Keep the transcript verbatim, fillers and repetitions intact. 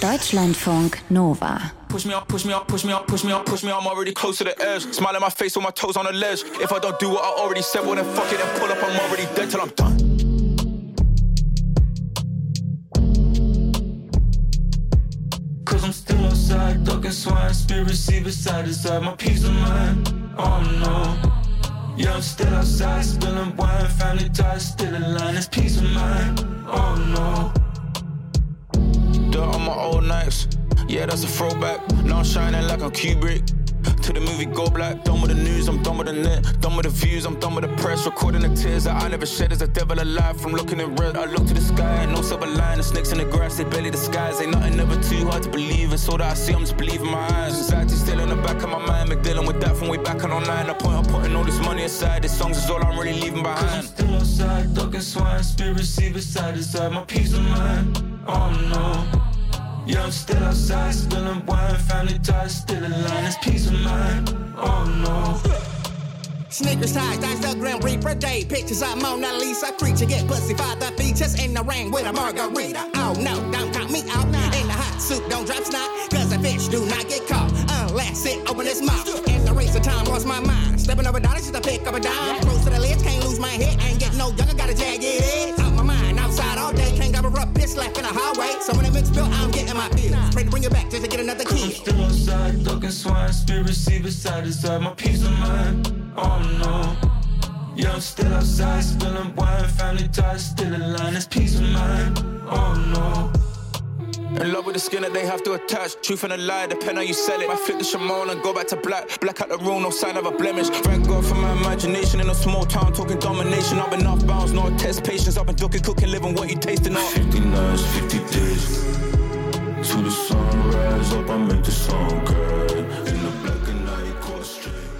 Deutschlandfunk Nova. Push me up, push me up, push me up, push me up, push me up, I'm already close to the edge. Smile in my face with my toes on the ledge. If I don't do what I already said, well then fuck it and pull up, I'm already dead till I'm done. Cause I'm still outside, ducking swine, conspiracy beside the side, my peace of mind, oh no. Yeah, I'm still outside, spilling wine, family ties, still in line, it's peace of mind, oh no. Dirt on my old nights, yeah, that's a throwback. Now I'm shining like I'm Kubrick. To the movie Go Black, done with the news, I'm done with the net. Done with the views, I'm done with the press. Recording the tears that I never shed as a devil alive. From looking in red, I look to the sky, no silver line. The snakes in the grass, they belly the skies. Ain't nothing ever too hard to believe. It's all that I see, I'm just believing my eyes. Anxiety still in the back of my mind. Been dealing with that from way back on online. The point of putting all this money aside. This songs is all I'm really leaving behind. I'm still outside, ducking swine, conspiracy beside the side. My peace of mind, oh no. Yeah, I'm still outside, spilling wine, family ties, still in line, it's peace of mind, oh no. Snickers ties, Instagram Reaper Day, pictures of Mona Lisa, creature get pussy for the features, in the rain with a margarita. Oh no, don't count me out, in the hot soup, don't drop snot, cause the fish do not get caught, unless it open its mouth. In the race of time, lost my mind, stepping over dollars just to pick up a dime, close to the lids, can't lose my head, ain't getting no younger, got a jagged edge. Out my mind, outside all day, can't cover up, piss left in the hallway, so when it mix bill, I'm getting my pills, pray to bring it back just to get another kid. I'm still outside, ducking swine, conspiracy beside the side, my peace of mind, oh no. Yeah, I'm still outside, spilling wine, family ties, still in line, it's peace of mind, oh no. In love with the skin that they have to attach. Truth and a lie, depend how you sell it. I flip the Shimon and go back to black. Black out the room, no sign of a blemish. Thank God for my imagination in a small town, talking domination. I've been off bounds, no test patience. I've been ducking, cooking, living what you tasting on. fifty nights, fifty days. To the sunrise up, I make the song.